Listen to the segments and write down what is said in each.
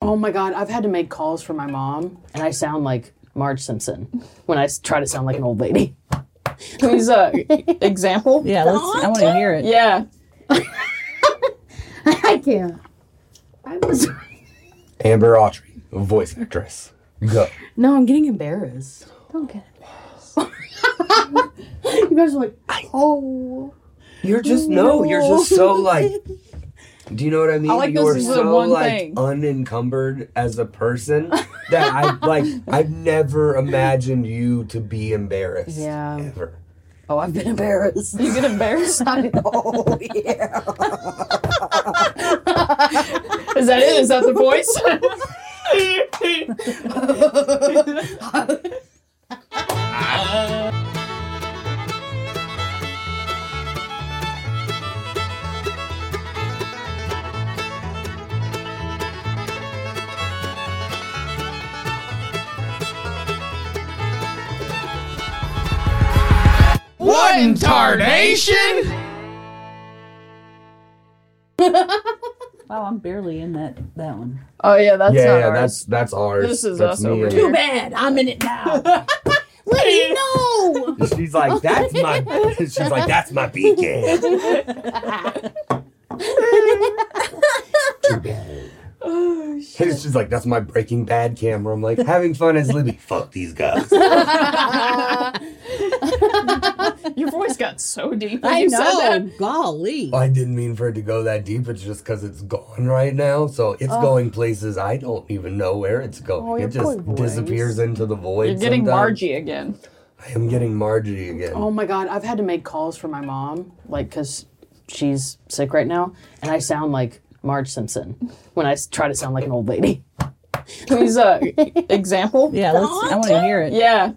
Oh my God, I've had to make calls for my mom, and I sound like Marge Simpson when I try to sound like an old lady. Please, example? Yeah, I want to hear it. Yeah. I can't. I was. Amber Autry, voice actress. Go. No, I'm getting embarrassed. Don't get You guys are like, oh. You're just so like. Do you know what I mean? I like You're this is the so one like thing. unencumbered as a person that I've never imagined you to be embarrassed. Yeah. Ever. Oh, I've been embarrassed. You get embarrassed? Oh, yeah. Is that it? Is that the voice? What in tarnation? Wow, I'm barely in that one. Oh yeah, that's not Yeah, ours. that's ours. This is that's us over and- here. Too bad. I'm in it now. Let me know. She's like, that's my beacon. Too bad. Oh, shit. She's like, that's my Breaking Bad camera. I'm like, having fun as Libby. Fuck these guys. Your voice got so deep when I you said know. that. Golly. I didn't mean for it to go that deep. It's just because it's gone right now. So it's going places I don't even know where it's going. Oh, It your just poor voice. disappears into the void. You're getting sometimes. Margie again. I am getting Margie again. Oh my God, I've had to make calls for my mom, like, because she's sick right now, and I sound like Marge Simpson when I try to sound like an old lady. Please, example? Yeah, I want to hear it. Yeah.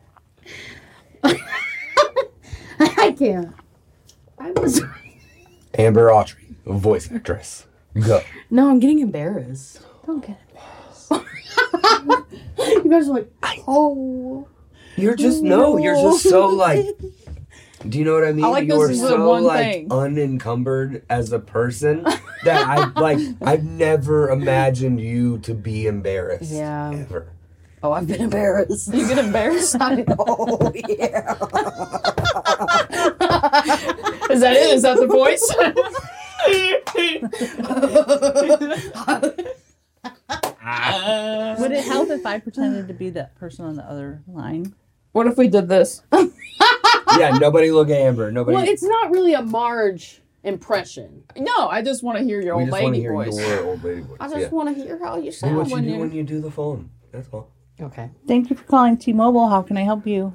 I can't. I was. Amber Autry, voice actress. Go. No, I'm getting embarrassed. Don't get You guys are like, oh. You're just so like. Do you know what I mean? I like this You're is the so one like thing. unencumbered as a person that I've never imagined you to be embarrassed. Yeah. Ever. Oh, I've been embarrassed. You get embarrassed? Oh, yeah. Is that it? Is that the voice? Would it help if I pretended to be that person on the other line? What if we did this? Yeah, nobody look at Amber. Nobody. Well, it's not really a Marge impression. No, I just want to hear your we old just want to lady hear voice. your old lady voice. I just want to hear how you do sound what you when do you. when you do the phone. That's all. Okay. Thank you for calling T-Mobile. How can I help you?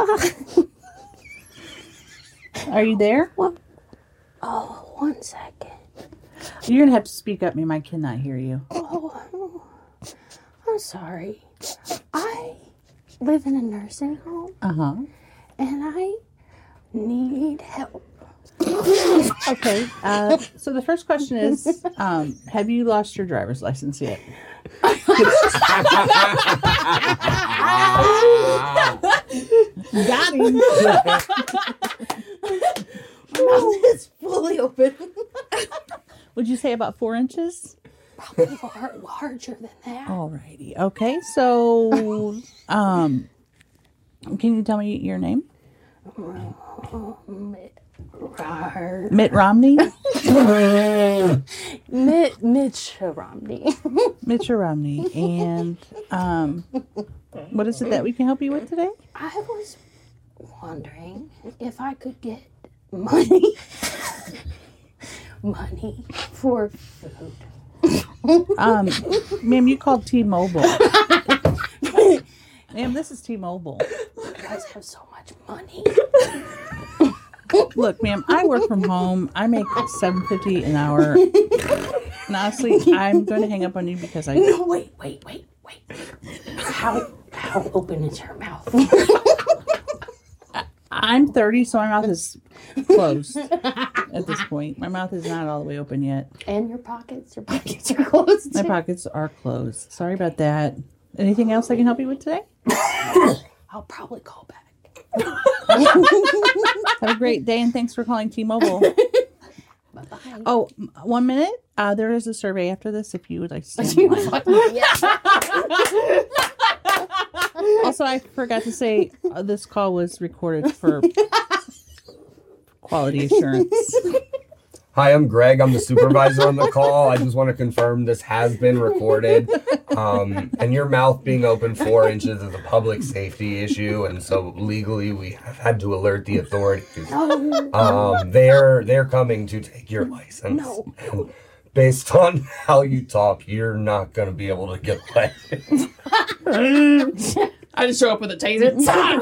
Are you there? Oh, 1 second. You're going to have to speak up. I cannot hear you. Oh, I'm sorry. I live in a nursing home Uh-huh. and I need help. Okay. So the first question is, have you lost your driver's license yet? Got him. Mouth is fully open. Would you say about 4 inches? Probably larger than that. Alrighty. Okay. So, can you tell me your name? Mitt Romney? Mitch Romney. Mitch Romney. And what is it that we can help you with today? I was wondering if I could get money for food. Ma'am, you called T-Mobile. Ma'am, this is T-Mobile. You guys have so much money. Look, ma'am, I work from home. I make $7.50 an hour. And honestly, I'm going to hang up on you because I... No, wait. How open is your mouth? I'm 30, so my mouth is closed at this point. My mouth is not all the way open yet. And your pockets? Your pockets are closed. My pockets are closed. Sorry about that. Anything else I can help you with today? I'll probably call back. Have a great day, and thanks for calling T-Mobile. Oh, 1 minute. There is a survey after this if you would like to stay in line. Also, I forgot to say this call was recorded for quality assurance. Hi, I'm Greg. I'm the supervisor on the call. I just want to confirm this has been recorded. And your mouth being open 4 inches is a public safety issue, and so legally we have had to alert the authorities. They're coming to take your license. No. And based on how you talk, you're not going to be able to get away. I just show up with a taser.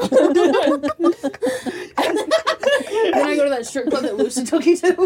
Then I go to that strip club that Lucy took you to.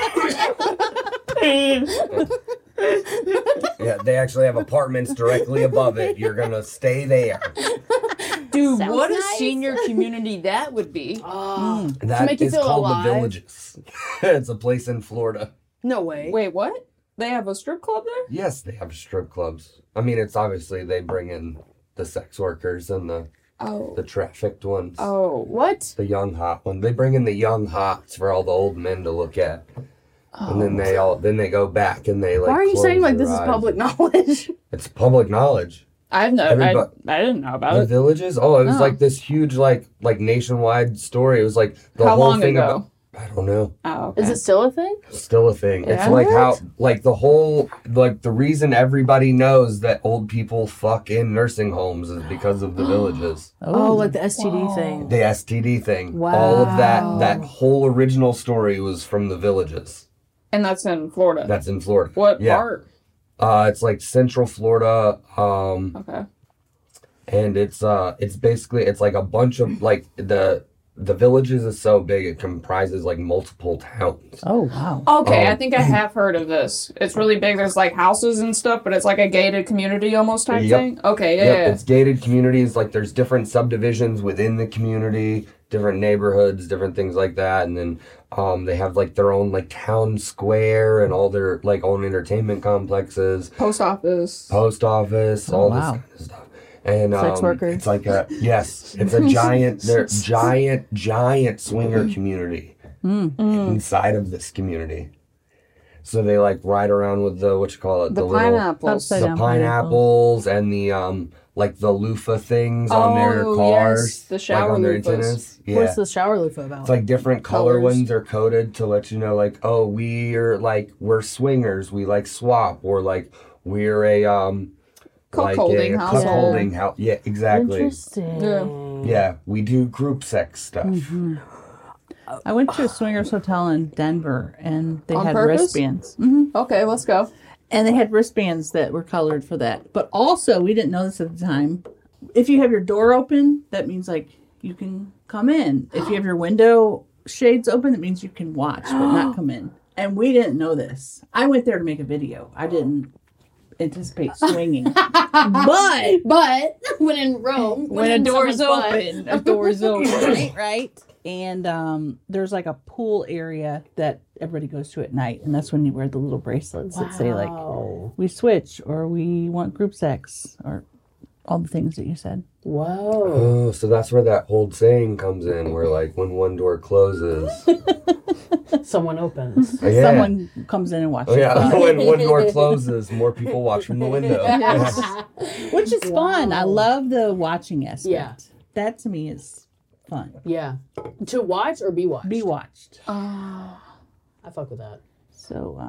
Yeah, they actually have apartments directly above it. You're going to stay there. Dude, Sounds what a nice. senior community that would be. That make you is feel called alive. the Villages. It's a place in Florida. No way. Wait, what? They have a strip club there? Yes, they have strip clubs. I mean, it's obviously they bring in the sex workers and the trafficked ones. Oh. What? The young hot one. They bring in the young hots for all the old men to look at. And then they go back and they like. Why are you close saying like their this is eyes. public knowledge? It's public knowledge. I didn't know about The it. Villages? Oh, it was Oh. like this huge like nationwide story. It was like the How whole long thing ago? about. I don't know. Oh, okay. Is it still a thing? Still a thing. It's Yeah? like how like the whole like the reason everybody knows that old people fuck in nursing homes is because of the Villages. Oh, like the STD thing. The STD thing. All of Wow. that whole original story was from the Villages. And that's in Florida. That's in Florida. What Yeah. part? It's like Central Florida. Okay. And it's basically it's like a bunch of like the Villages is so big it comprises like multiple towns. Oh, wow. Okay, I think I have heard of this. It's really big. There's like houses and stuff, but it's like a gated community almost type Yep. thing. Okay, yeah, Yep, yeah. it's gated communities. Like there's different subdivisions within the community, different neighborhoods, different things like that. And then they have like their own like town square and all their like own entertainment complexes, Post office. post office, all this wow. kind of stuff. And Sex workers. it's like it's a giant swinger community inside of this community. So they like ride around with the The little pineapples. Upside the down pineapples and the like the loofah things on their Oh, cars, yes, the shower like on their loofahs. antennas. Yeah, What's the shower loofah about? it's like different color Colors. ones are coded to let you know, like, oh, we're swingers, we like swap, or like we're a Cuckolding a household. cuckolding house. Yeah, exactly. Interesting. Yeah, we do group sex stuff. I went to a swingers hotel in Denver and they On had purpose? wristbands. Okay, let's go. And they had wristbands that were colored for that. But also, we didn't know this at the time. If you have your door open, that means like you can come in. If you have your window shades open, that means you can watch but not come in. And we didn't know this. I went there to make a video. I didn't anticipate swinging. But But when in Rome, when a door's someone's open, a door's open, right? And there's like a pool area that everybody goes to at night, and that's when you wear the little bracelets that say like Wow. we switch or we want group sex or all the things that you said. Whoa. Oh, so that's where that old saying comes in, where like when one door closes, Someone opens. yeah. Someone comes in and watches. Oh, yeah, when one door closes, more people watch from the window. Yes. Which is fun. I love the watching aspect. Yeah. That to me is fun. Yeah. To watch or be watched? Be watched. I fuck with that. So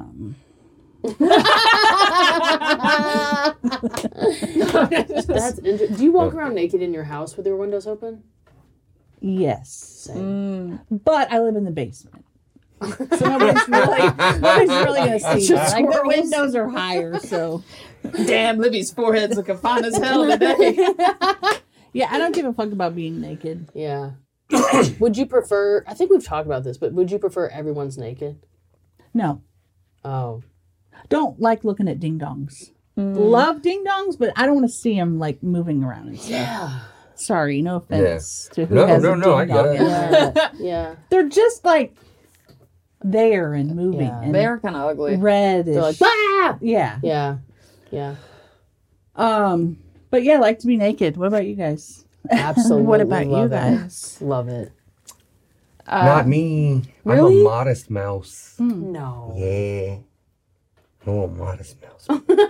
That's interesting. Do you walk around naked in your house with your windows open? yes. Same. But I live in the basement. So nobody's really gonna see that. Like the squirrels. windows are higher, so Damn, Libby's forehead's looking fine as hell today. yeah, I don't give a fuck about being naked. Yeah. Would you prefer, I think we've talked about this, but would you prefer everyone's naked? No. Oh. Don't like looking at ding dongs. Love ding dongs, but I don't want to see them like moving around and stuff. Yeah. Sorry, no offense to who No, has no, a no, I ding get dong. it. Yeah. Yeah. They're just like there and moving. Yeah. And They're kind of ugly. reddish. They're like, ah! yeah. Yeah. Yeah. But yeah, I like to be naked. What about you guys? Absolutely. What about you love it. guys? Love it. Not me. really? I'm a modest mouse. No. Yeah. Oh, a modest mouse.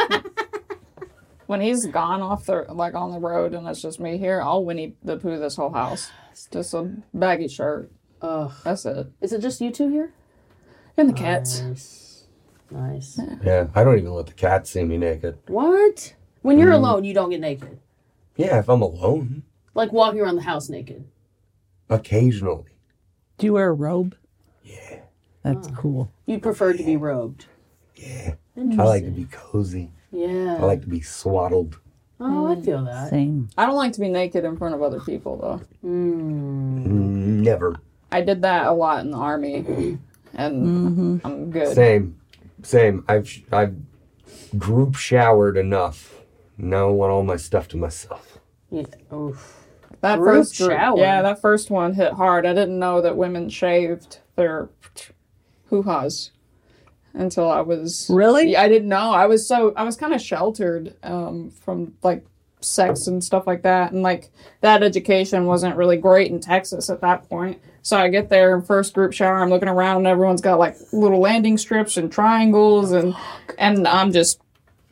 When he's gone off the on the road and it's just me here, I'll Winnie the Pooh this whole house. It's just a baggy shirt. Ugh. That's it. Is it just you two here? And the cats. Nice. Yeah, I don't even let the cats see me naked. What? When you're alone, you don't get naked. Yeah, if I'm alone, Like walking around the house naked. occasionally. Do you wear a robe? Yeah, That's cool. You prefer to be robed. yeah. I like to be cozy. Yeah. I like to be swaddled. Oh, I feel that. Same. I don't like to be naked in front of other people though. Never. I did that a lot in the army, and I'm good. Same. I've group showered enough. Now I want all my stuff to myself. Yeah. Oof. That Group first group, shower. yeah, that first one hit hard. I didn't know that women shaved their hoo-has until I was Really? Yeah, I didn't know. I was kind of sheltered from like sex and stuff like that, and like that education wasn't really great in Texas at that point. So I get there, first group shower, I'm looking around, and everyone's got like little landing strips and triangles, and I'm just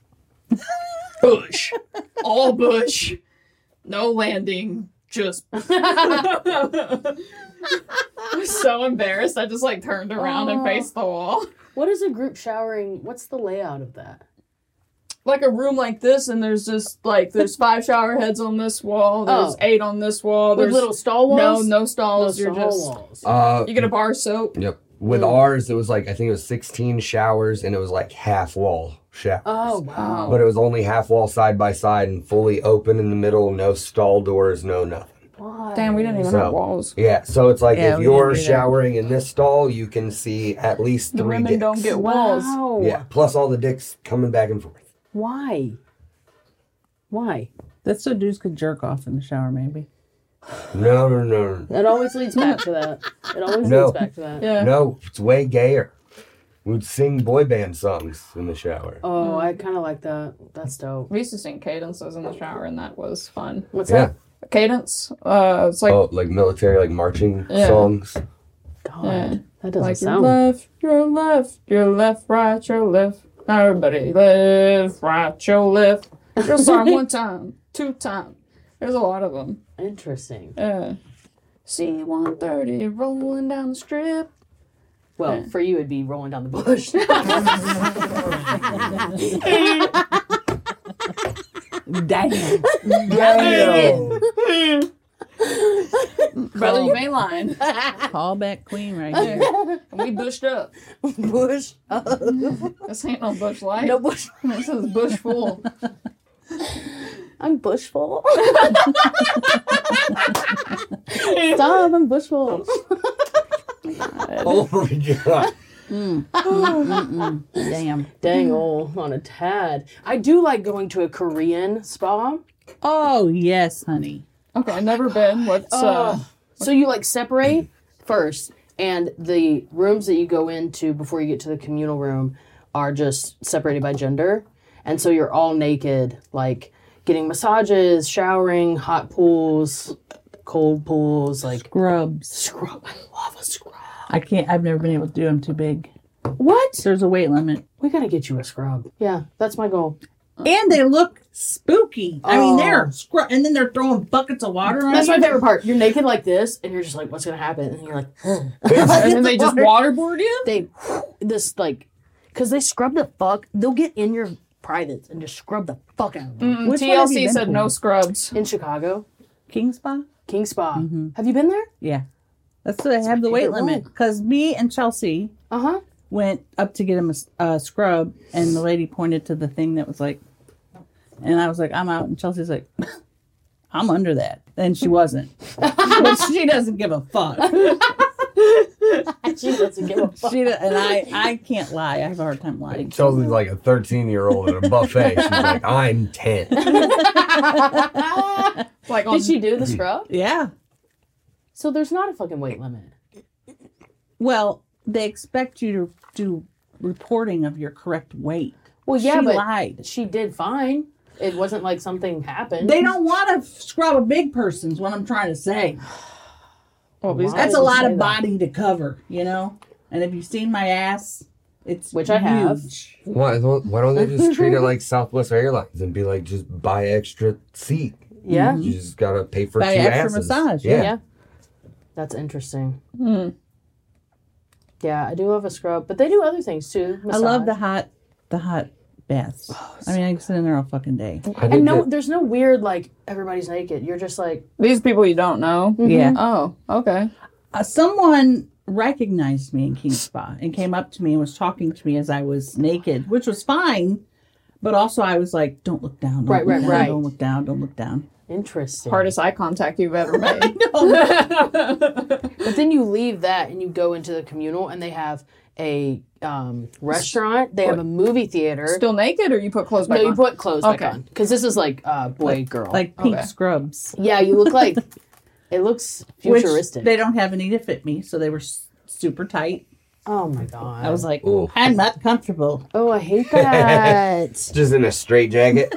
bush, all bush, no landing, just. I was so embarrassed. I just like turned around and faced the wall. What is a group showering? What's the layout of that? Like a room like this, and there's just like there's 5 shower heads on this wall. There's 8 on this wall. With There's little stall walls? no stalls. No You're stall just walls. you get a bar of soap. Yep. With ours, it was like, I think it was 16 showers, and it was like half wall showers. Oh, wow. But it was only half wall side by side and fully open in the middle, no stall doors, no nothing. Why? Damn, we didn't even So- have walls. Yeah, so it's like Yeah, if we you're didn't do that. showering in this stall, you can see at least 3 Women dicks. don't get walls. Wow. Yeah, plus all the dicks coming back and forth. Why? Why? That's so dudes could jerk off in the shower, maybe. No. That always leads back to that. It always No. leads back to that. Yeah. No, it's way gayer. We'd sing boy band songs in the shower. Oh, I kind of like that. That's dope. We used to sing cadences in the shower, and that was fun. What's Yeah. A cadence. It's like Oh, like military, like marching Yeah. songs. that? God, Yeah. that doesn't like your sound. left, your left, your left, right, your left. Everybody left, right, your left. Your song 1 time, 2 time. There's a lot of them. Interesting. C-130 rolling down the strip. Well, for you, it'd be rolling down the bush. Damn. Brother, you ain't lying. Callback queen right here. And we bushed up. bush. This ain't no bush light. No bush. This is bush full. I'm bushful. Stop, I'm bushful. Oh my god. Damn. Dang old on a tad. I do like going to a Korean spa. Oh, yes, honey. Okay, I've never been. What's So you like separate first, and the rooms that you go into before you get to the communal room are just separated by gender. And so you're all naked, like getting massages, showering, hot pools, cold pools, like Scrubs. scrub. I love a scrub. I've never been able to do them too big. What? There's a weight limit. We gotta get you a scrub. Yeah, that's my goal. And they look spooky. I mean, they're and then they're throwing buckets of water on That's you. my favorite part. You're naked like this, and you're just like, what's gonna happen? And you're like, and then they just waterboard you? they, this like, because they scrub the fuck. They'll get in your privates and just scrub the fuck out of them. Which one have you TLC been said to? no scrubs. In Chicago, King Spa? King Spa. Have you been there? Yeah. That's what I have the weight favorite limit. one. Because me and Chelsea Uh huh. went up to get him a scrub, and the lady pointed to the thing that was like, and I was like, I'm out. And Chelsea's like, I'm under that. And she wasn't. But she doesn't give a fuck. She doesn't give a fuck. And I can't lie. I have a hard time lying. Chelsea's like a 13-year-old at a buffet. She's like, I'm 10. Like on Did she do the scrub? Yeah. So there's not a fucking weight limit. Well, they expect you to do reporting of your correct weight. Well, yeah, She but lied. she did fine. It wasn't like something happened. They don't want to scrub a big person, is what I'm trying to say. Well, these That's guys a would lot say of that. body to cover, you know? And if you've seen my ass, it's Which I have. huge. Why don't they just treat it like Southwest Airlines and be like, just buy extra seat? Yeah. You just gotta pay for Buy two extra asses. massage, Yeah. That's interesting. Yeah, I do love a scrub, but they do other things too. I love Massage. the hot baths. I mean, I can sit in there all fucking day. I did And no, get- there's no weird like everybody's naked. You're just like, These people you don't know. Yeah. Oh, okay. Someone recognized me in King Spa and came up to me and was talking to me as I was naked, which was fine. But also, I was like, "Don't look down, don't Right, look right, down, right. don't look down, don't look down." interesting. Hardest eye contact you've ever made. But then you leave that and you go into the communal, and they have a restaurant. They have a movie theater. Still naked, or you put clothes back No, you on? put clothes back Okay. on because this is like boy girl. Like pink Okay. scrubs, yeah, you look like it looks which futuristic. they don't have any to fit me, so they were super tight. Oh my god! I was like, Ooh. "I'm not comfortable." oh, I hate that. just in a straight jacket.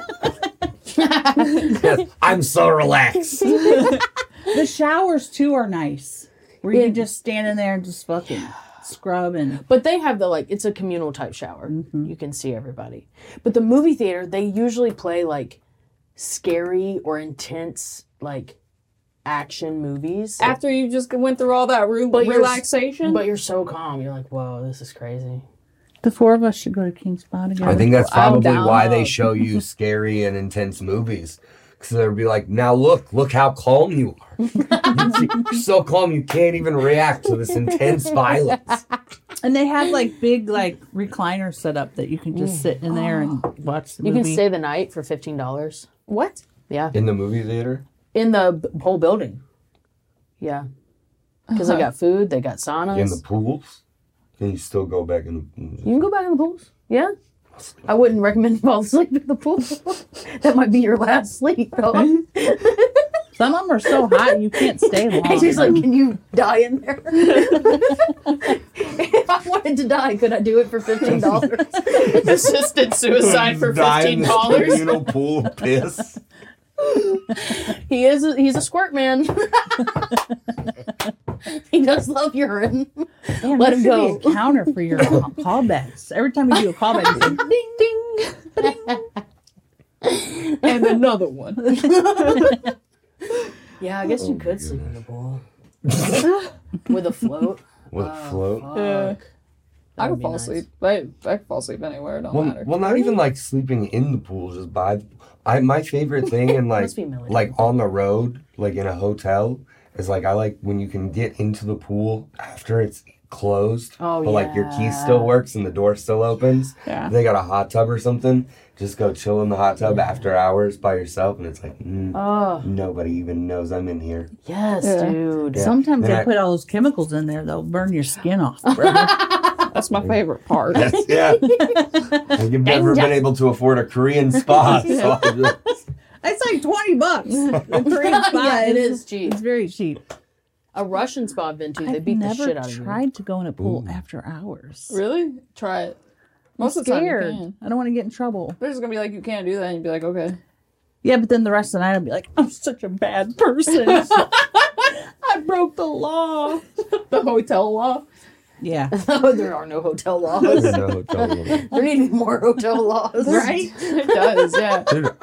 Yes, I'm so relaxed. The showers too are nice, where you Yeah. can just stand in there and just fucking scrub and. But they have the like it's a communal type shower. You can see everybody. But the movie theater, they usually play like scary or intense like action movies. After you just went through all that But you're- relaxation? But you're so calm. You're like, whoa, this is crazy. The four of us should go to King Spa together. I think that's I'm probably down. why they show you scary and intense movies. Because they'll be like, now look how calm you are. You're so calm you can't even react to this intense violence. And they have like big like recliners set up that you can just sit in there and watch the You movie. can stay the night for $15. what? Yeah. In the movie theater? In the whole building. Yeah. Because they got food, they got saunas. In the pools? Can you still go back in the You can go back in the pools. Yeah. I wouldn't recommend fall asleep in the pool. That might be your last sleep, though. Some of them are so hot you can't stay long. He's like, can you die in there? If I wanted to die, could I do it for $15? Assisted suicide for $15. Communal pool of piss. He's a squirt man. He does love urine. Damn, Let there him should go. be a counter for your callbacks. Every time you do a callback, it's like ding ding. And another one. Yeah, I guess you could sleep in the pool. With a float. With a float. Yeah. I would could be fall nice. asleep. I could fall asleep anywhere. It don't Well, matter. well, not even like sleeping in the pool, just by the my favorite thing in like Must be military. like on the road, like in a hotel, is like I like when you can get into the pool after it's closed. Oh, but like your key yeah. still works and the door still opens. Yeah. They got a hot tub or something. Just go chill in the hot tub after hours by yourself, and it's like Oh, nobody even knows I'm in here. yes, Yeah. dude. Yeah. Sometimes Then they I- put all those chemicals in there, they'll burn your skin off. Bro. That's my favorite part. That's, yeah. I've never been able to afford a Korean spa, so I just, It's like $20. The Korean spa Yeah, it is cheap. It's very cheap. A Russian spa I've been to, they I've beat the never shit out of you. tried to go in a pool after hours. Really? Try it. I'm Most of the time you scared. can. I don't want to get in trouble. They're just gonna be like, you can't do that, and you'd be like, okay. Yeah, but then the rest of the night I'll be like, I'm such a bad person. I broke the law. The hotel law. Yeah. Oh, there are no hotel laws. no, totally. There need to be more hotel laws. Right? It does, yeah. Dude,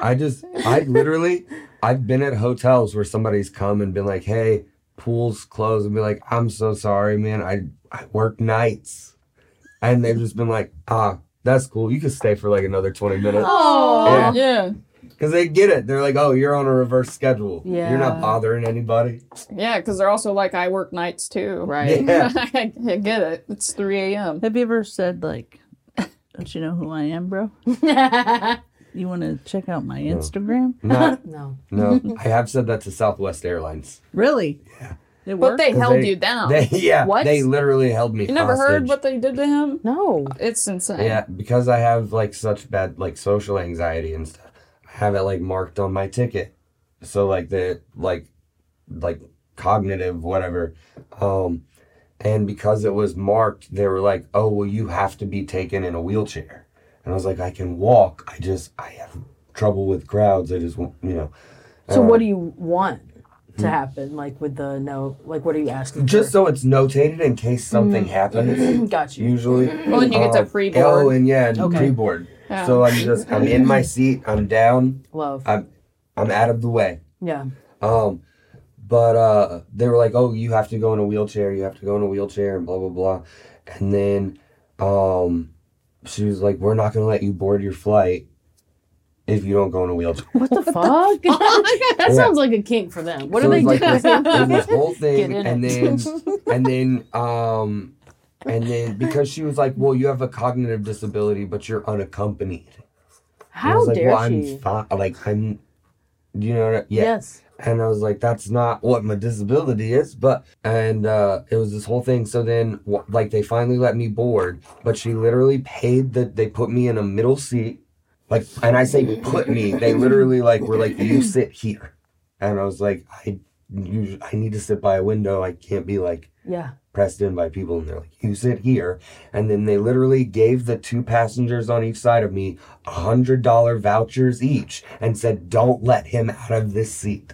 I've been at hotels where somebody's come and been like, hey, pool's closed, and be like, I'm so sorry, man. I work nights. And they've just been like, that's cool. You can stay for like another 20 minutes. Oh, Yeah. Because they get it. They're like, oh, you're on a reverse schedule. Yeah. You're not bothering anybody. Yeah, because they're also like, I work nights too. right. Yeah. I get it. It's 3 a.m. Have you ever said, like, don't you know who I am, bro? You want to check out my Instagram? Not, No. no. I have said that to Southwest Airlines. Really? Yeah. It But worked? they held they- you down. What? They literally held me You never hostage. heard what they did to him? No. It's insane. Yeah, because I have like such bad like social anxiety and stuff. I have it like marked on my ticket. So like the like cognitive whatever. And because it was marked, they were like, "Oh, well you have to be taken in a wheelchair." And I was like, "I can walk. I have trouble with crowds. I just want, you know." So what do you want? to happen? Like with the no, like what are you asking Just for? so it's notated in case something happens. Got you. Usually. Well, and you get to pre-board. Oh, and Okay. pre-board. Yeah. So I'm in my seat. I'm down. Love. I'm out of the way. Yeah. But they were like, oh, you have to go in a wheelchair. You have to go in a wheelchair and blah, blah, blah. And then she was like, we're not going to let you board your flight if you don't go in a wheelchair. What the fuck? That sounds like a kink for them. What So are they it was like doing? this, this whole thing, Get in and then because she was like, well, you have a cognitive disability, but you're unaccompanied. And I How was like, dare well, she? I'm fine. Like, I'm, you know, yeah. Yes. And I was like, that's not what my disability is. And it was this whole thing. So then, like, they finally let me board, but she literally they put me in a middle seat. Like, and I say put me, they literally, like, were like, you sit here. And I was like, I need to sit by a window. I can't be, like, Yeah. pressed in by people. And they're like, you sit here. And then they literally gave the 2 passengers on each side of me $100 vouchers each and said, don't let him out of this seat.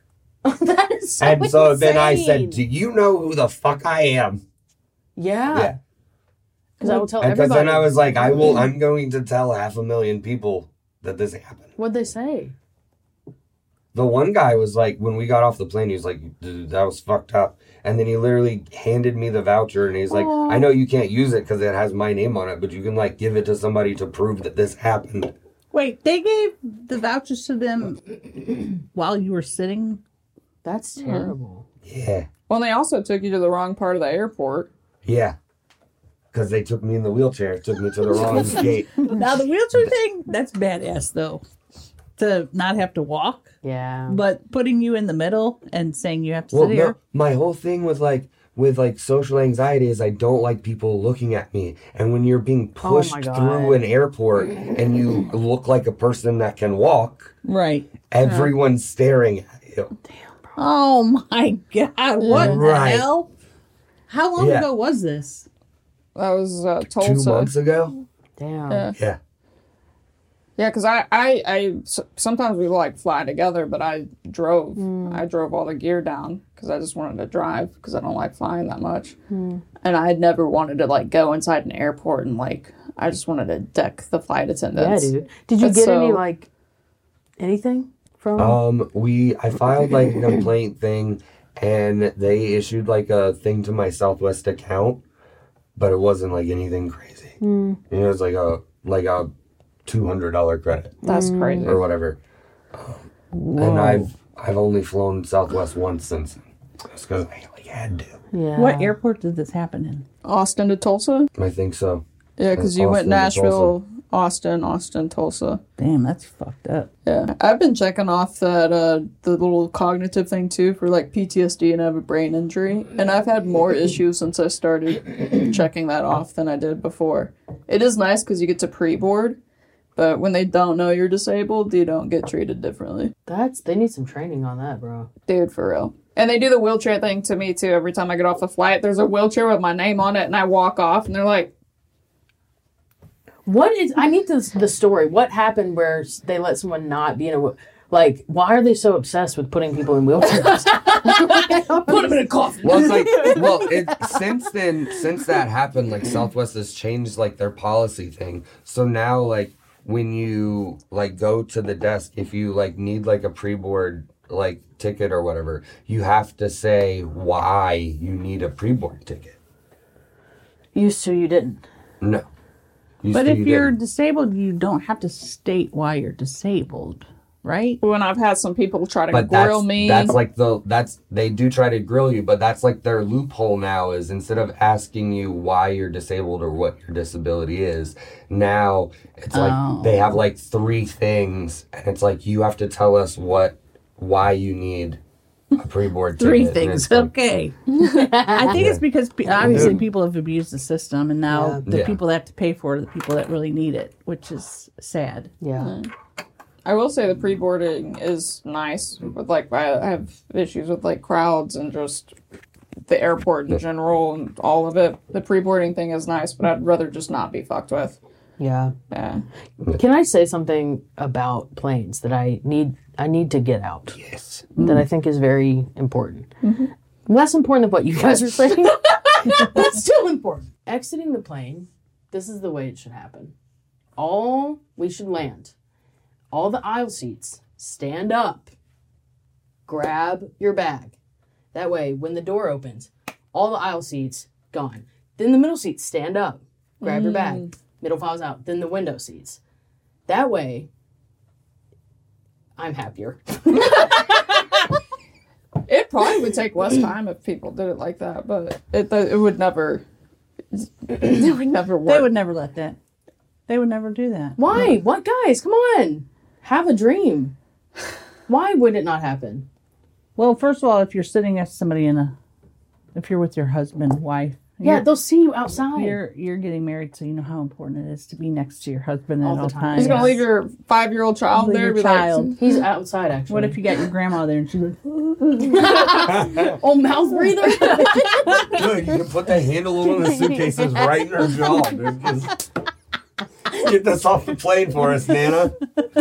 That is so And so then I insane. said, do you know who the fuck I am? Yeah. Because I will tell And because everybody. then I was like, I'm going to tell 500,000 people that this happened. What'd they say? The one guy was like, when we got off the plane, he was like, dude, that was fucked up. And then he literally handed me the voucher and he's like, I know you can't use it because it has my name on it, but you can like give it to somebody to prove that this happened. Wait, they gave the vouchers to them while you were sitting? That's terrible. Yeah. Well, they also took you to the wrong part of the airport. Yeah. Because they took me in the wheelchair. Took me to the wrong gate. Now, the wheelchair thing, that's badass, though. To not have to walk. Yeah. But putting you in the middle and saying you have to Well, sit here. my whole thing with social anxiety is I don't like people looking at me. And when you're being pushed my God. through an airport and you look like a person that can walk, Right. everyone's staring at you. Oh my God. What Right. the hell? How long Yeah. ago was this? That was 2 Tulsa. months ago? Damn. Yeah. Yeah. Yeah, because I sometimes we like fly together, but I drove. I drove all the gear down because I just wanted to drive because I don't like flying that much. And I had never wanted to like go inside an airport and like I just wanted to deck the flight Yeah, attendants. dude. Did you That's get any so- like anything from? I filed like a complaint thing and they issued like a thing to my Southwest account, but it wasn't like anything crazy. You know, it was like a $200 credit That's crazy. or whatever. And I've only flown Southwest once since. Just because I like had to. yeah. What airport did this happen in? Austin to Tulsa. I think so. Yeah, because you went Austin to Nashville, Austin, Tulsa. Damn, that's fucked up. Yeah, I've been checking off that the little cognitive thing too for like PTSD and I have a brain injury, and I've had more issues since I started checking that off than I did before. It is nice because you get to pre-board, but when they don't know you're disabled, you don't get treated differently. They need some training on that, bro. Dude, for real. And they do the wheelchair thing to me too. Every time I get off the flight, there's a wheelchair with my name on it, and I walk off, and they're like, What is? I need the story. What happened where they let someone not be in a like? Why are they so obsessed with putting people in wheelchairs? Put them in a coffin. Well, it's like, since that happened, like Southwest has changed like their policy thing. So now, like when you like go to the desk, if you like need like a pre-board like ticket or whatever, you have to say why you need a pre-board ticket. Used to, you didn't. No. But if you're disabled, you don't have to state why you're disabled, right? when I've had some people try to But grill me. that's like they do try to grill you, but that's like their loophole now is instead of asking you why you're disabled or what your disability is, now it's like they have like 3 things and it's like you have to tell us why you need a pre-board ticket. 3 And things. it's like, Okay. I think it's because obviously people have abused the system, and now Yeah. the Yeah. people that have to pay for it are the people that really need it, which is sad. Yeah. I will say the pre-boarding is nice, but like I have issues with like crowds and just the airport in general and all of it. The pre-boarding thing is nice, but I'd rather just not be fucked with. Yeah. Yeah. Can I say something about planes that I need to get out? Yes. That I think is very important. Less important than what you guys are saying, but still important. Exiting the plane, this is the way it should happen. We should land. All the aisle seats, stand up. Grab your bag. That way, when the door opens, all the aisle seats, gone. Then the middle seats, stand up. Grab your bag. Middle files out. Then the window seats. That way, I'm happier. It probably would take less time if people did it like that, but it would never. It would never work. They would never let that. They would never do that. Why? What, guys? Come on. Have a dream. Why would it not happen? Well, first of all, if you're sitting next to somebody if you're with your husband, wife, Yeah, they'll see you outside. you're getting married, so you know how important it is to be next to your husband All at the all time. times. He's gonna leave your 5-year-old child Leave there. your Be child. He's outside, actually. What if you got your grandma there and she's like, Oh, mouth breather? Good, you can put the handle on one of the suitcases right in her jaw, dude. Just get this off the plane for us, Nana.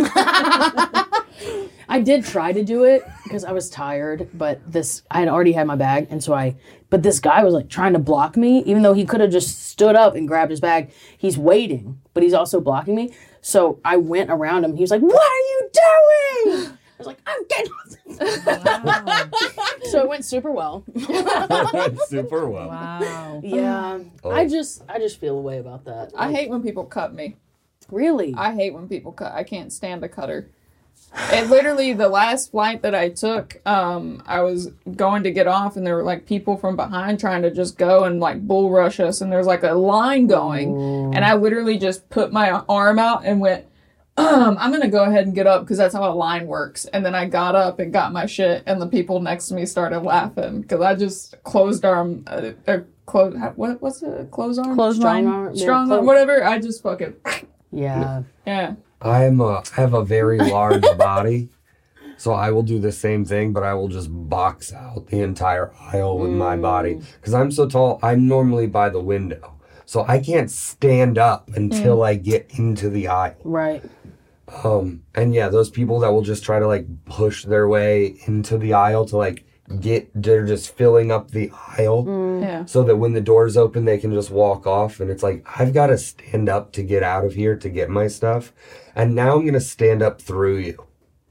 I did try to do it because I was tired, but I had already had my bag, and but this guy was like trying to block me, even though he could have just stood up and grabbed his bag. He's waiting, but he's also blocking me. So I went around him. He was like, "What are you doing?" I was like, "I'm getting So it went super well. Super well. wow. Yeah. Oh. I just feel a way about that. I hate when people cut me. Really? I hate when people cut. I can't stand a cutter. And literally, the last flight that I took, I was going to get off, and there were like people from behind trying to just go and like bull rush us, and there's like a line going, and I literally just put my arm out and went, I'm gonna go ahead and get up because that's how a line works. And then I got up and got my shit, and the people next to me started laughing because I just closed arm, what's it? Close arm, Clothesline. strong arm, whatever. I just fucking Yeah. yeah. I have a very large body, so I will do the same thing, but I will just box out the entire aisle with my body. Because I'm so tall, I'm normally by the window. So I can't stand up until I get into the aisle. Right. And yeah, those people that will just try to like push their way into the aisle to like they're just filling up the aisle Yeah. so that when the doors open, they can just walk off. And it's like, I've got to stand up to get out of here to get my stuff. And now I'm going to stand up through you.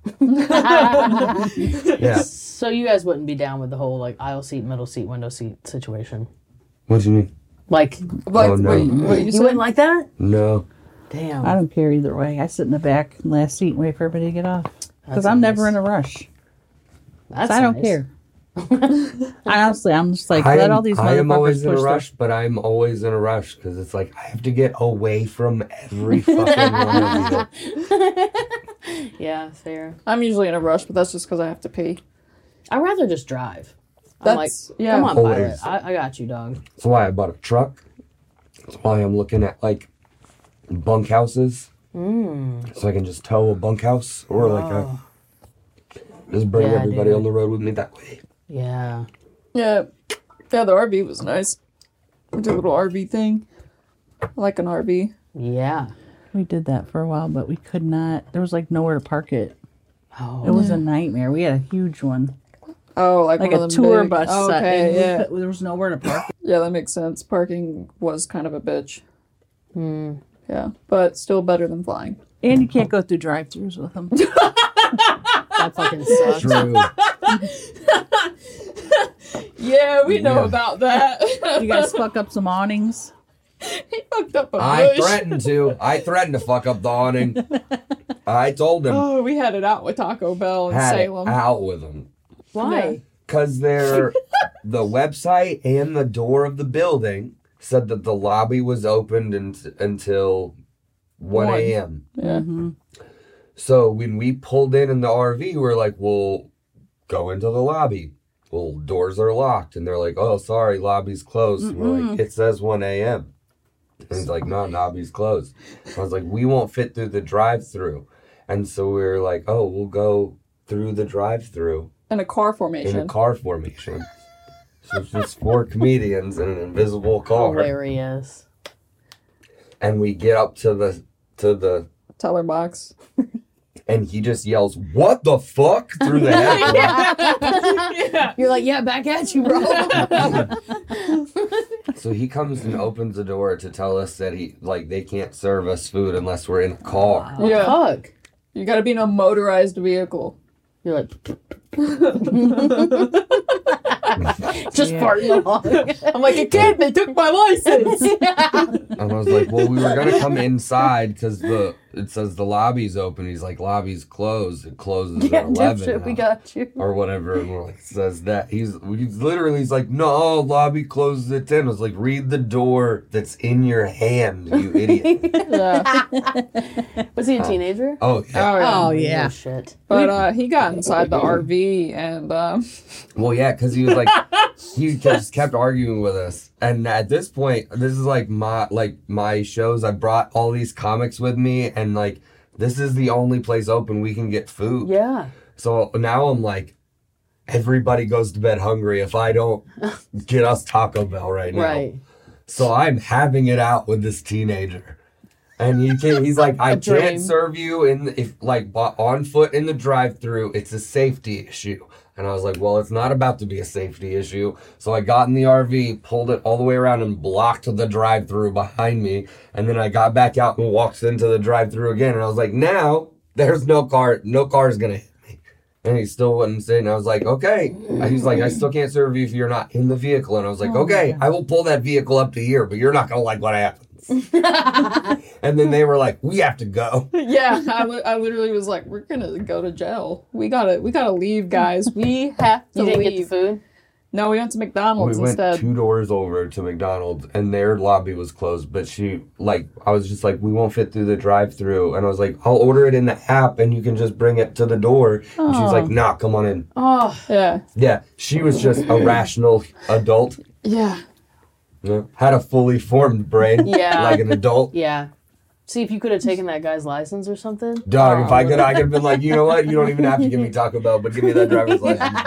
Yeah. So you guys wouldn't be down with the whole like aisle seat, middle seat, window seat situation? What do you mean? Like, Like, Oh, no. what you you said? wouldn't like that? No. Damn. I don't care either way. I sit in the back last seat and wait for everybody to get off. Because That's I'm nice. never in a rush. That's So I don't nice. care. I'm just like, let all these I am always motherfuckers in a push rush, but I'm always in a rush because it's like I have to get away from every fucking one of you. Yeah, fair. I'm usually in a rush, but that's just because I have to pee. I'd rather just drive. I'm like, That's yeah. come on, pilot. Always. I got you, dog. That's why I bought a truck. That's why I'm looking at like bunkhouses. So I can just tow a bunkhouse or just bring Yeah, everybody dude. on the road with me that way. Yeah. Yeah. Yeah, the RV was nice. We did a little RV thing. I like an RV. Yeah. We did that for a while, but we could not. There was like nowhere to park it. Oh. It was a nightmare. We had a huge one, Oh, like like one a of them tour big- bus. Oh, set, okay, and we yeah. there was nowhere to park it. Yeah, that makes sense. Parking was kind of a bitch. Yeah, but still better than flying. And you can't go through drive-thrus with them. That fucking sucks. True. Yeah, we know Yeah. about that. You guys fuck up some awnings. He fucked up a I bush. threatened to. I threatened to fuck up the awning. I told him. Oh, we had it out with Taco Bell in Had Salem. it out with them. Why? Because they're the website and the door of the building said that the lobby was opened until 1 a.m. Yeah. So when we pulled in the RV, we were like, well, go into the lobby. Well, doors are locked. And they're like, oh, sorry, lobby's closed. And we're like, it says 1 a.m. And he's like, no, lobby's closed. I was like, we won't fit through the drive-through. And so we were like, oh, we'll go through the drive-through In a car in formation. a car formation. So it's just 4 comedians in an invisible car. Hilarious. And we get up to the Teller box. and he just yells, "What the fuck?" through the headphones. You're like, yeah, back at you, bro. So he comes and opens the door to tell us that they can't serve us food unless we're in a car. Yeah. Fuck. You gotta be in a motorized vehicle. You're like, just farting along. I'm like, I can't, they took my license. And I was like, well, we were going to come inside because it says the lobby's open. He's like, lobby's closed. It closes Yeah, at 11 dipshit, we now," got you. or whatever. And we're like, it says that. He's like, no, lobby closes at 10. I was like, read the door that's in your hand, you idiot. Yeah. Was he a teenager? Oh, yeah. Oh, yeah. Oh, shit. But he got inside the RV and Well, yeah, because he was like, he just kept arguing with us. And at this point, this is like my shows. I brought all these comics with me, and like this is the only place open we can get food. Yeah. So now I'm like, everybody goes to bed hungry if I don't get us Taco Bell right now. Right. So I'm having it out with this teenager. And he's like, I dream. can't serve you on foot in the drive-thru. It's a safety issue. And I was like, well, it's not about to be a safety issue. So I got in the RV, pulled it all the way around and blocked the drive-thru behind me. And then I got back out and walked into the drive-thru again. And I was like, now there's no car's going to hit me. And he still wouldn't sit. And I was like, okay. He's like, I still can't serve you if you're not in the vehicle. And I was like, okay, I will pull that vehicle up to here, but you're not going to like what happens. And then they were like, we have to go. yeah, I literally was like, we're gonna go to jail. We gotta leave, guys. We have to You didn't leave. get the food? No, we went to McDonald's We went instead. 2 doors over to McDonald's and their lobby was closed. But I was just like, we won't fit through the drive-thru. And I was like, I'll order it in the app and you can just bring it to the door. And she's like, nah, come on in. Oh, Yeah. Yeah, she was just a rational adult. Yeah. Yeah. Had a fully formed brain. Yeah. Like an adult. yeah. See, if you could have taken that guy's license or something. Dog, if I could have been like, you know what? You don't even have to give me Taco Bell, but give me that driver's license,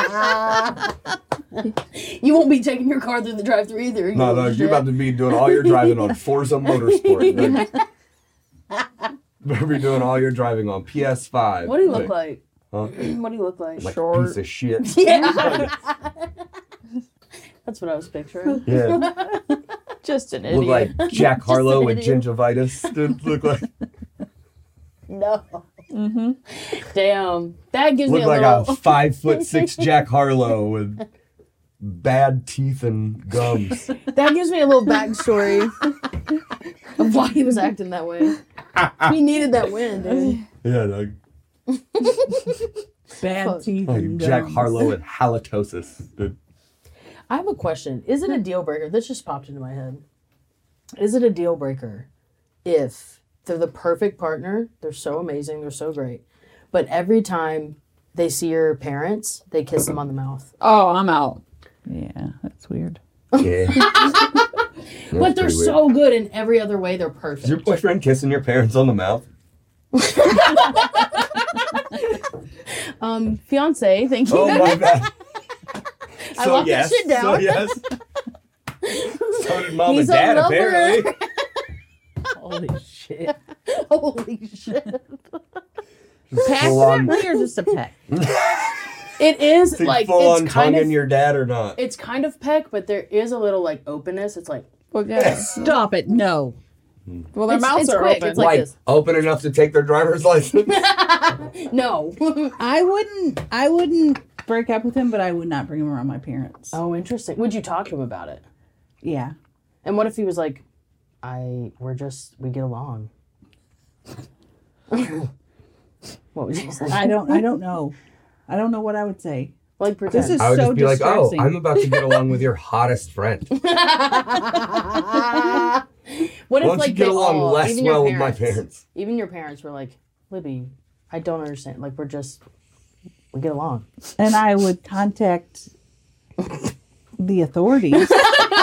bud. You won't be taking your car through the drive-thru either. No, no, you're about to be doing all your driving on Forza Motorsport. Better be doing all your driving on PS5. What do you look like? Huh? What do you look like? Like Short. a piece of shit. Yeah. That's what I was picturing. Yeah. Just an Look idiot. like Jack Harlow with idiot. gingivitis. Did look like No. Mm-hmm. Damn. That gives me look a like little... a 5'6" Jack Harlow with bad teeth and gums. That gives me a little backstory of why he was acting that way. He needed that win, dude. Yeah, like Bad teeth. like and Jack gums. Harlow with halitosis. Dude. I have a question. Is it a deal breaker? This just popped into my head. Is it a deal breaker if they're the perfect partner, they're so amazing, they're so great, but every time they see your parents, they kiss them on the mouth? Oh, I'm out. Yeah, that's weird. Yeah. But they're so good in every other way, they're perfect. Is your boyfriend kissing your parents on the mouth? Fiance, thank you. Oh my god. I locked that shit down. So yes. So did mom He's and a dad lover. apparently. Holy shit. Holy shit. Full on, Passionately or just a peck? It is like, full on it's kind tongue of, in your dad or not? it's kind of peck, but there is a little like openness. It's like, Well, yeah. Stop it. No. Well, their It's- mouths it's are quick. open. It's like this. open enough to take their driver's license? no. I wouldn't break up with him, but I would not bring him around my parents. Oh, interesting. Would you talk to him about it? Yeah. And what if he was like, we get along? What would you say? I don't know. I don't know what I would say. Like pretend. This is I would so just be like, oh, distressing. I'm about to get along with your hottest friend. What Why if don't like you get they along all, less even your well with my parents? Even your parents were like, Libby, I don't understand. Like we get along. And I would contact the authorities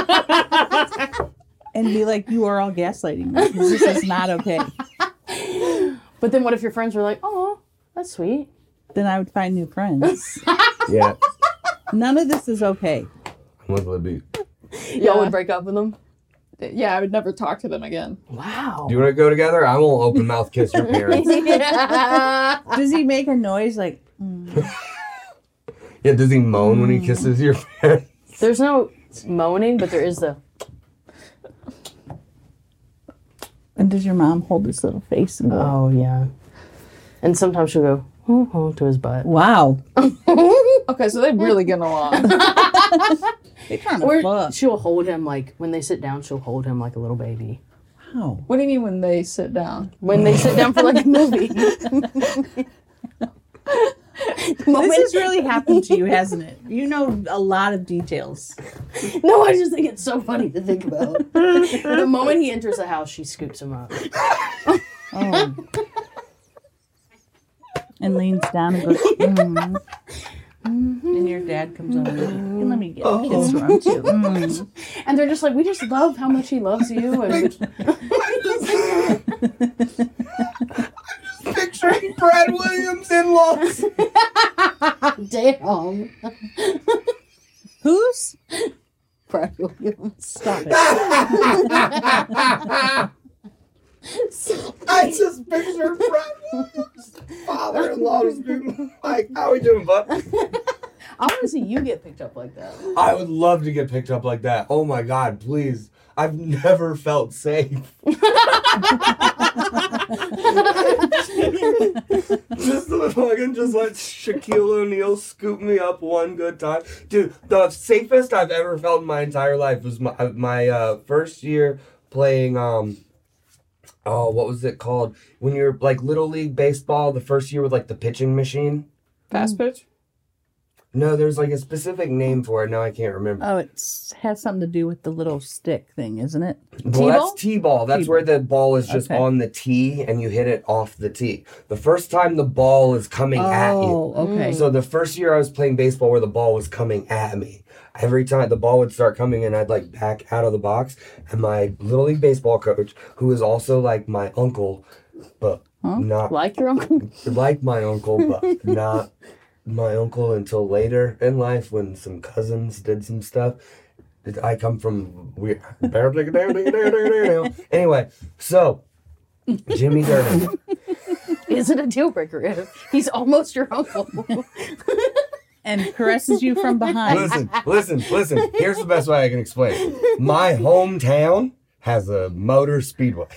and be like, you are all gaslighting me. This is not okay. But then what if your friends were like, oh, that's sweet. Then I would find new friends. Yeah. None of this is okay. I'm with Libby. Y'all would break up with them? Yeah, I would never talk to them again. Wow. Do you want to go together? I won't open mouth kiss your parents. Does he make a noise like? Yeah, does he moan when he kisses your parents? There's no moaning, but there is the. And does your mom hold his little face and go? Oh yeah. And sometimes she'll go to his butt. Wow. Okay, so they really get along. They kind Or of fuck. she'll hold him like when they sit down. She'll hold him like a little baby. Wow. What do you mean when they sit down? When they sit down for like a movie. This has really happened to you, hasn't it? You know a lot of details. No, I just think it's so funny to think about. The moment he enters the house, she scoops him up. Oh. And leans down and goes, mm. And your dad comes over and let me get a kiss from him too. Mm. And they're just like, we just love how much he loves you. And Picturing Brad Williams in-laws. damn. Who's? Brad Williams. Stop it. I just picture Brad Williams' father-in-law just being like, how we doing, bud? I want to see you get picked up like that. I would love to get picked up like that. Oh my God, please. I've never felt safe. Just fucking just let Shaquille O'Neal scoop me up one good time. Dude, the safest I've ever felt in my entire life was my first year playing, what was it called? When you're like Little League Baseball, the first year with like the pitching machine. Fast pitch? No, there's like a specific name for it. Now I can't remember. Oh, it has something to do with the little stick thing, isn't it? Well, T-ball? that's T-ball. That's T-ball. where the ball is just Okay. on the tee and you hit it off the tee. The first time the ball is coming at you. Oh, okay. So the first year I was playing baseball where the ball was coming at me. Every time the ball would start coming in, I'd like back out of the box. And my Little League Baseball coach, who is also like my uncle, but not Like your uncle? like my uncle, but not my uncle until later in life when some cousins did some stuff. I come from weird. Anyway, so Jimmy Durden. Is it a deal breaker if he's almost your uncle? And caresses you from behind. Listen. Here's the best way I can explain it. My hometown has a motor speedway.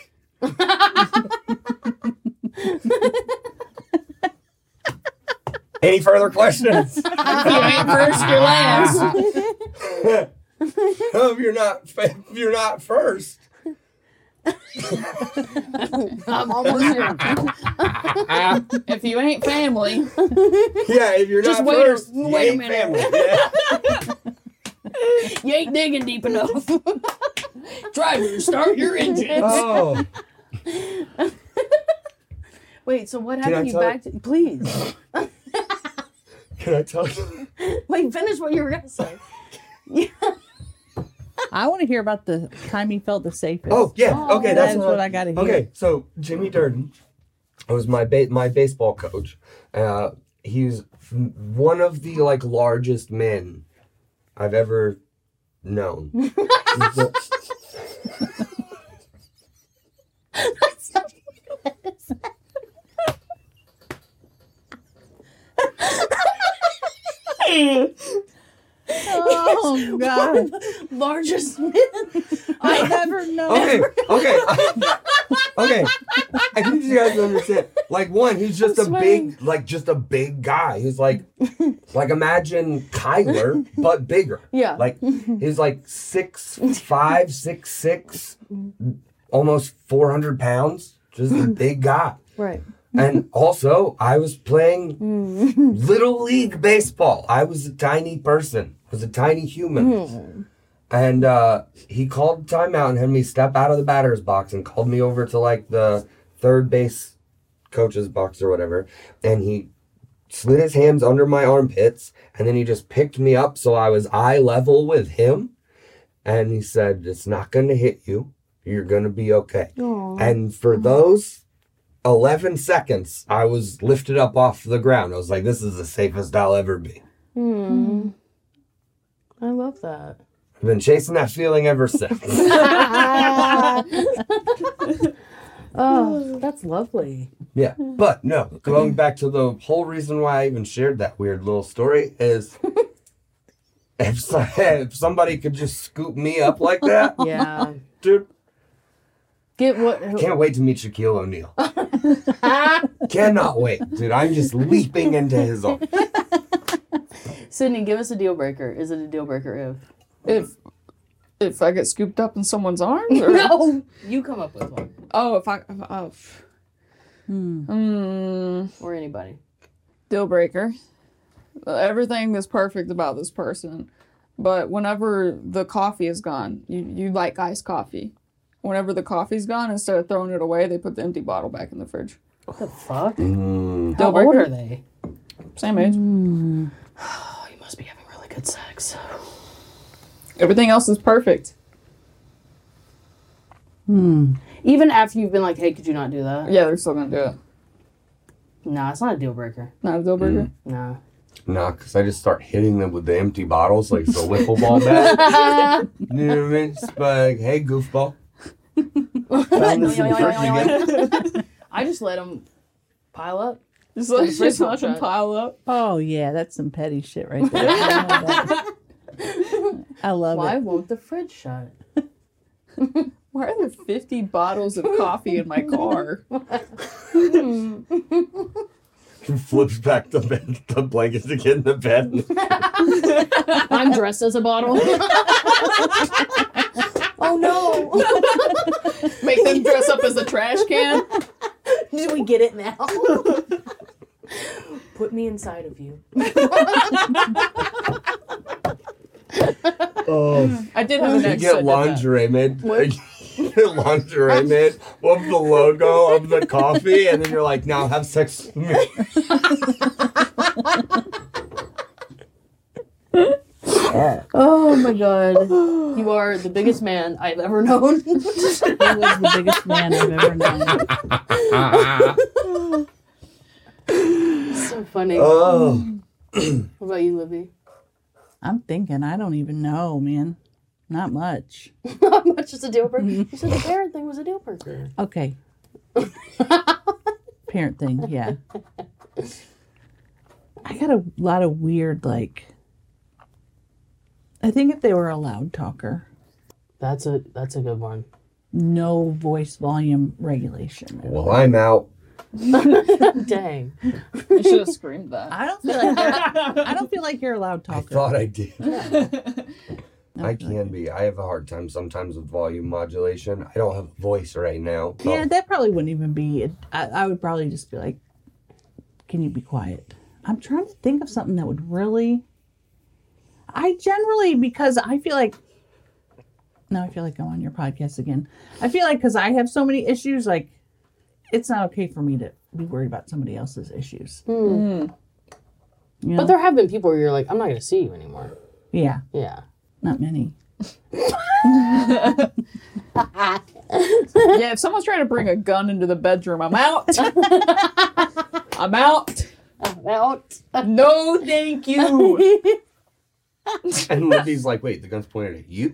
Any further questions? You ain't first, you're last. if you're not first. I'm almost here. If you ain't family, Yeah, if you're Just not wait a- first, you wait a ain't minute. family. Yeah. You ain't digging deep enough. Driver, start your engine. Oh, Wait, so what I happened? You tell back to please. can I tell you? Wait, finish what you were gonna say. I want to hear about the time he felt the safest. Oh yeah, okay, That that's is what I got to hear. Okay, so Jimmy Durden was my baseball coach. He's one of the like largest men I've ever known. Oh, God. Largest man. I never know. Okay. I need you guys to understand. Like one, he's just a big guy. He's like imagine Kyler, but bigger. Yeah. Like he's like 6'5", 6'6", almost 400 pounds. Just a big guy. Right. And also, I was playing Little League Baseball. I was a tiny person. I was a tiny human. And he called timeout and had me step out of the batter's box and called me over to like the third base coach's box or whatever. And he slid his hands under my armpits and then he just picked me up so I was eye level with him. And he said, "It's not going to hit you. You're going to be okay." Aww. And for those 11 seconds, I was lifted up off the ground. I was like, this is the safest I'll ever be. I love that. I've been chasing that feeling ever since. Oh, that's lovely. Yeah, but no, going back to the whole reason why I even shared that weird little story is if somebody could just scoop me up like that, Yeah. dude, Get what? can't wait to meet Shaquille O'Neal. Cannot wait, dude. I'm just leaping into his arms. Sydney, give us a deal breaker. Is it a deal breaker if? If I get scooped up in someone's arms? Or? No! You come up with one. Oh, Or anybody. deal breaker. Everything is perfect about this person. But whenever the coffee is gone, you like iced coffee. Whenever the coffee's gone, instead of throwing it away, they put the empty bottle back in the fridge. What the fuck? How Deal old breaker. are they? Same age. Oh, you must be having really good sex. Everything else is perfect. Even after you've been like, hey, could you not do that? Yeah, they're still gonna do it. Nah, it's not a deal breaker. Not a deal breaker. Nah. Nah, because I just start hitting them with the empty bottles like it's a wiffle ball bat. You know what I mean? Just like, hey, goofball. Found this in the fridge again. I just let them pile up. Just let fridge them shut. pile up. Oh yeah, that's some petty shit right there. I love that. I love Why it. won't the fridge shut? Why are there 50 bottles of coffee in my car? He flips back the blankets to get in the bed. I'm dressed as a bottle. Oh no! Make them dress up as a trash can? Do we get it now? Put me inside of you. Oh, I did have an you ex get that did lingerie made. You get lingerie made of the logo of the coffee, and then you're like, now have sex with me. Oh my god. You are the biggest man I've ever known. He was the biggest man I've ever known. So funny. Oh, What about you, Libby? I'm thinking, I don't even know, man. Not much. Not much is a deal breaker. You said the parent thing was a deal breaker. Okay. Parent thing, yeah. I got a lot of weird, like, I think if they were a loud talker, That's a good one. no voice volume regulation. well, I'm out. Dang. You should have screamed that. I don't feel like you're a loud I talker. thought I did. No, I can be. I have a hard time sometimes with volume modulation. I don't have a voice right now. Yeah, that probably wouldn't even be it. I would probably just be like, can you be quiet? I'm trying to think of something that would really. I generally, because I feel like. Now I feel like I'm on your podcast again. I feel like because I have so many issues, like, it's not okay for me to be worried about somebody else's issues. You know? But there have been people where you're like, I'm not going to see you anymore. Yeah, Yeah. not many. Yeah, if someone's trying to bring a gun into the bedroom, I'm out. I'm out. Out. No, thank you. And Libby's like, wait, the gun's pointed at you?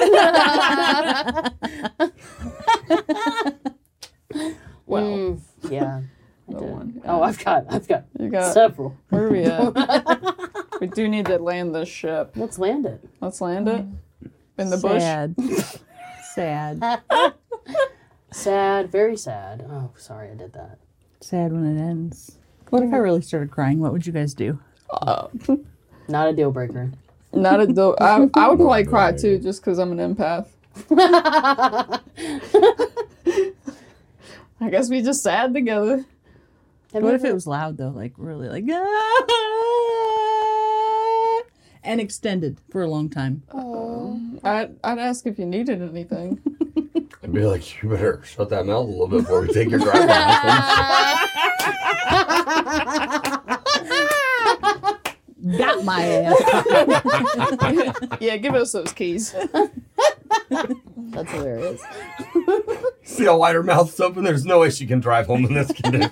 Well, Yeah. no one. Oh, I've got You got. several. Where are we at? We do need to land this ship. Let's land it. Let's land it in the bush. Sad. Sad. Sad, very sad. Oh, sorry I did that. Sad when it ends. What if I really started crying? What would you guys do? Not a deal breaker. Not a do- I would probably cry too, just because I'm an empath. I guess we just sad together. What if it was loud though, like really like and extended for a long time? I'd ask if you needed anything. I'd be like, you better shut that mouth a little bit before we take your driver's license. Got my ass. Yeah, give us those keys. That's hilarious. See how wide her mouth's open? There's no way she can drive home in this condition.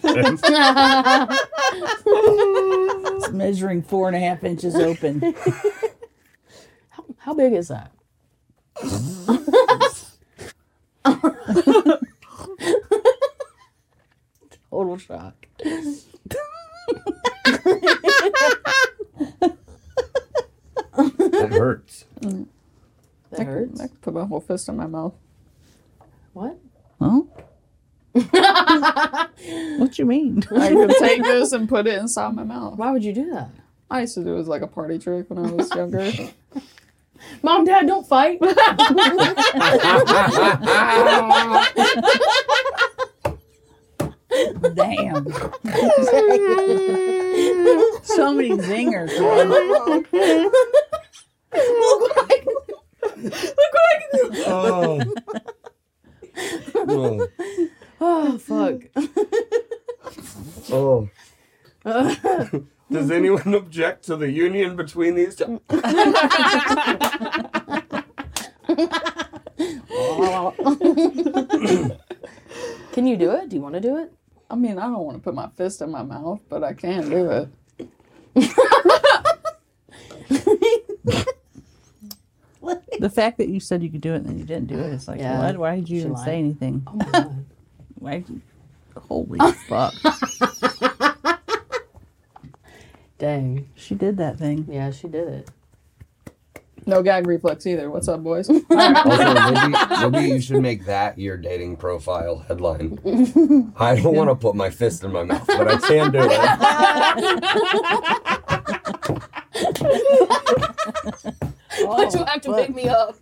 It's measuring 4.5 inches open. How big is that? Total shock. That hurts. That hurts. I could put my whole fist in my mouth. What? Huh? What you mean? I could take this and put it inside my mouth. Why would you do that? I used to do it as like a party trick when I was younger. Mom, Dad, don't fight. Damn. So many zingers. Man. Look what I can do. Oh. Oh, fuck. Oh. Does anyone object to the union between these two? Can you do it? Do you want to do it? I mean, I don't want to put my fist in my mouth, but I can do it. The fact that you said you could do it and then you didn't do it, it's like, Yeah. what? Why did you She even lied. say anything? Oh my god. Why did you... Holy fuck. Dang. She did that thing. Yeah, she did it. No gag reflex either. What's up, boys? Also, maybe you should make that your dating profile headline. I don't want to put my fist in my mouth, but I can do it. But you have to pick me up.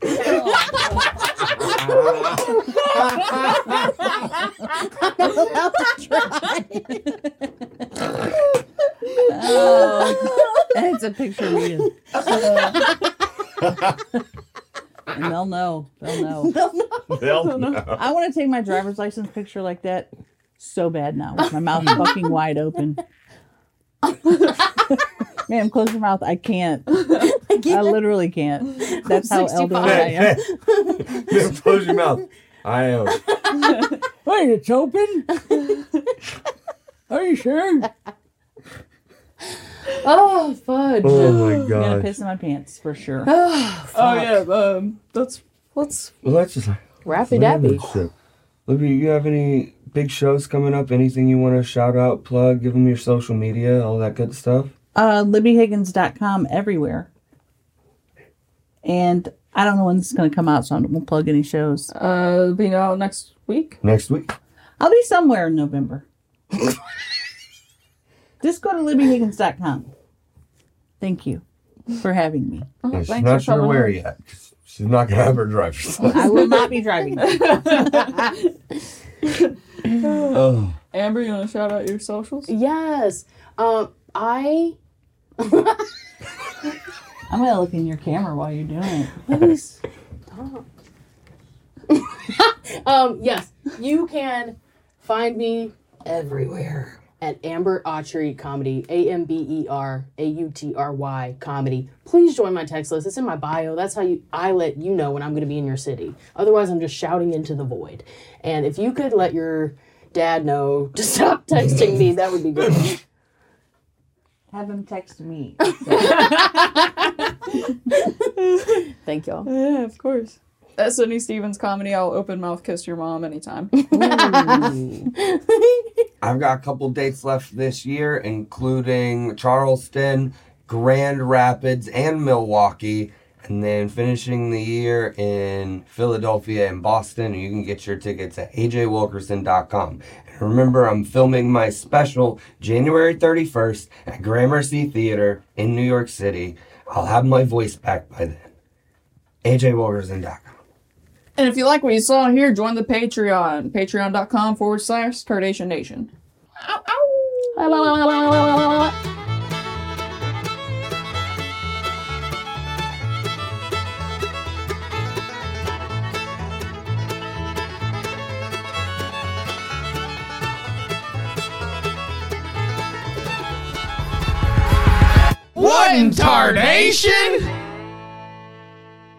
Oh, it's a picture of you. And they'll know. They'll know. They'll know. I want to take my driver's license picture like that so bad now, with my mouth fucking wide open. Ma'am, close your mouth. I can't. I literally can't. That's how 65. elderly I am. Just close your mouth. I am. Wait, it's open? Are you sure? Oh, fudge. Oh my I'm gonna god. piss in my pants for sure. Oh yeah, let's Well, that's just Rappy dappy. Libby, you have any big shows coming up? Anything you want to shout out, plug, give them your social media, all that good stuff? LibbyHiggins.com everywhere. And I don't know when this is going to come out, so I won't plug any shows. it'll be out next week. Next week. I'll be somewhere in November. Just go to LibbyHiggins.com. Thank you for having me. Yeah, she's thanks not for sure coming where on. yet. 'Cause she's not going to have her driver's license. I will not be driving. Oh. Amber, you want to shout out your socials? Yes. I. I'm going to look in your camera while you're doing it. Let me stop. Yes, you can find me everywhere at Amber Autry Comedy, AMBERAUTRY Comedy. Please join my text list. It's in my bio. That's how I let you know when I'm going to be in your city. Otherwise, I'm just shouting into the void. And if you could let your dad know to stop texting me, that would be good. Have him text me. Thank y'all. Yeah, of course. At Sydney Stevens Comedy, I'll open mouth kiss your mom anytime. I've got a couple dates left this year, including Charleston, Grand Rapids, and Milwaukee. And then finishing the year in Philadelphia and Boston. You can get your tickets at ajwilkerson.com. And remember, I'm filming my special January 31st at Gramercy Theater in New York City. I'll have my voice back by then. ajwilkerson.com. And if you like what you saw here, join the Patreon. Patreon.com/Tardation Nation. Ow, ow. What in tardation?